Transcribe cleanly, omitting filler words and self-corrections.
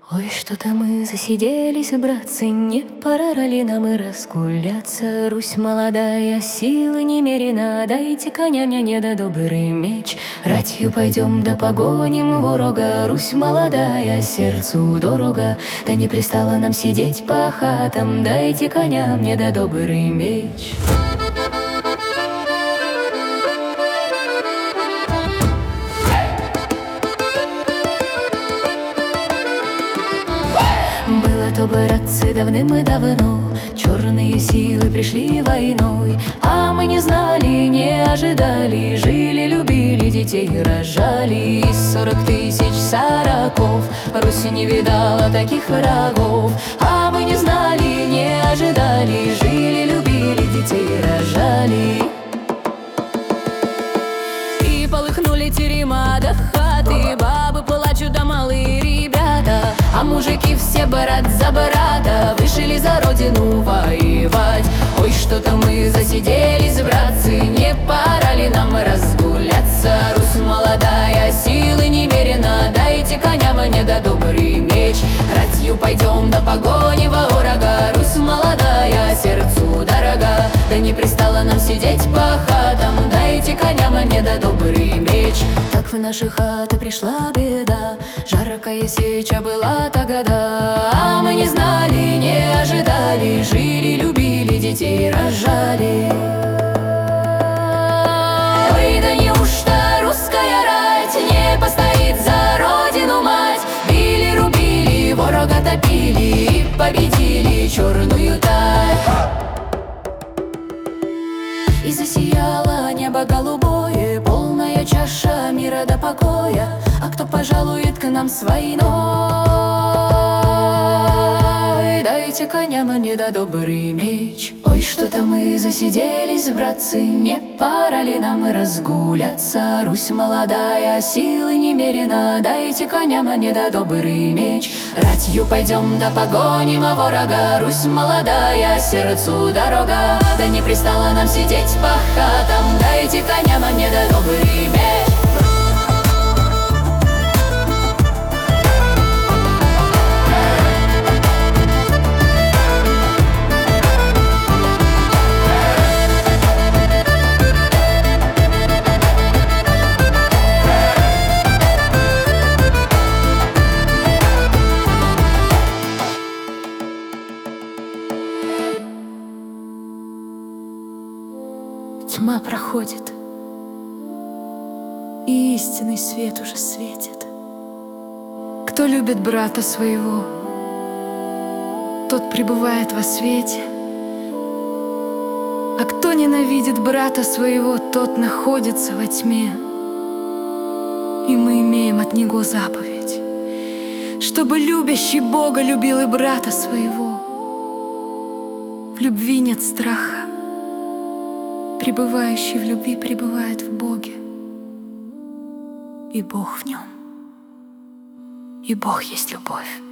Ой, что-то мы засиделись, братцы, не пора ли нам и разгуляться? Русь молодая, силы немерено, дайте коня мне да добрый меч. Ратью пойдем да погоним ворога, Русь молодая, сердцу дорого. Да не пристало нам сидеть по хатам, дайте коня мне да добрый меч. Было то, братцы, давным и давно, черные силы пришли войной, а мы не знали, не ожидали, жили, любили, детей рожали. Из 40 тысяч сороков Русь не видала таких врагов, а мы не знали, не ожидали, жили, любили, детей рожали. И полыхнули терема до хаты, бабы плачут да малые ребята, а мужики все брат за брата вышли за родину воевать. Ой, что-то мы засиделись, братцы, не пора ли нам разгуляться? Русь молодая, силы немерено, дайте коня мне да добрый меч. Ратью пойдем да погоним ворога, Русь молодая, сердцу дорога. Да не пристало нам сидеть по хатам, дайте коня мне да добрый меч. Так в наши хаты пришла беда, жаркая сеча была тогда, а мы не знали, не ожидали, жили, любили, детей рожали. Ой, да неужто русская рать не постоит за родину мать? Били, рубили, ворога топили и победили черную даль. И засияло небо голубое, полная чаша мира до покоя. А кто пожалует к нам с войной? Дайте коня мне да добрый меч. Ой, что-то мы засиделись, братцы, не пора ли нам разгуляться? Русь молодая, силы немерено, дайте коня мне да добрый меч. Ратью пойдем да погоним ворога, Русь молодая, сердцу дорога. Да не пристало нам сидеть по хатам, дайте коня мне да добрый меч. Тьма проходит, и истинный свет уже светит. Кто любит брата своего, тот пребывает во свете, а кто ненавидит брата своего, тот находится во тьме. И мы имеем от него заповедь, чтобы любящий Бога любил и брата своего. В любви нет страха, пребывающий в любви пребывает в Боге, и Бог в нем, и Бог есть любовь.